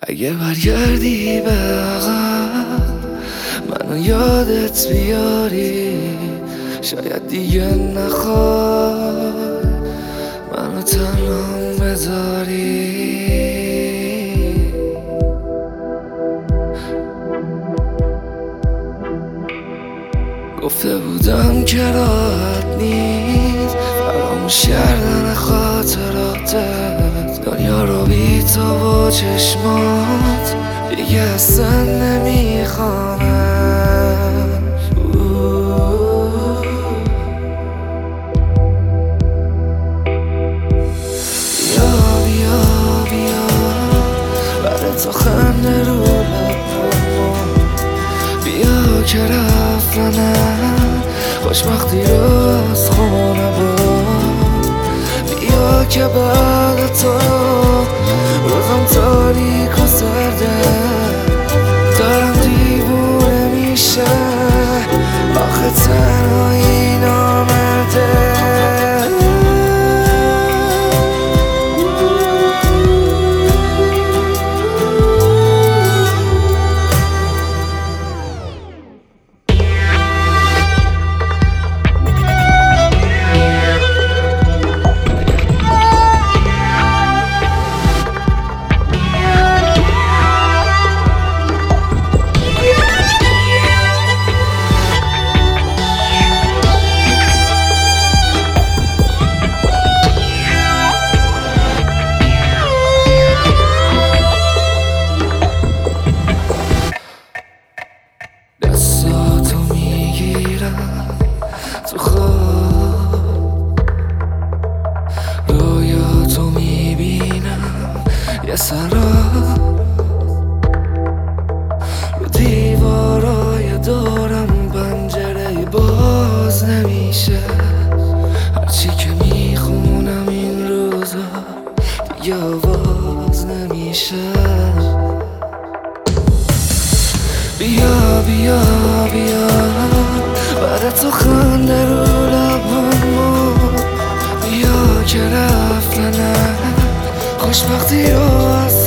اگه برگردی به عقب منو یادت بیاری، شاید دیگه نخوای منو تنها بذاری. گفته بودم که راحت نیست فراموش کردن خاطراتت، دنیا رو بی تو و چشمات دیگه اصلا نمیخوامش. بیا بیا بیا برای تو خنده رو لبم، بیا که رفتنم خوشبختی رو از خونه بود، بیا که بعد تو روزم تاریک و سرده، دارم دیوونه میشه آخه تنهایی نامرده. دستاتو میگیرم تو خواب، رویاتو میبینم یه سراب، رو دیوارای دورم پنجره باز نمیشه، هرچی که میخونم این روزا دیگه آواز نمیشه. بیا بیا بیا برای تو خنده رو لبم، بیا که رفتنم خوشبختی رو از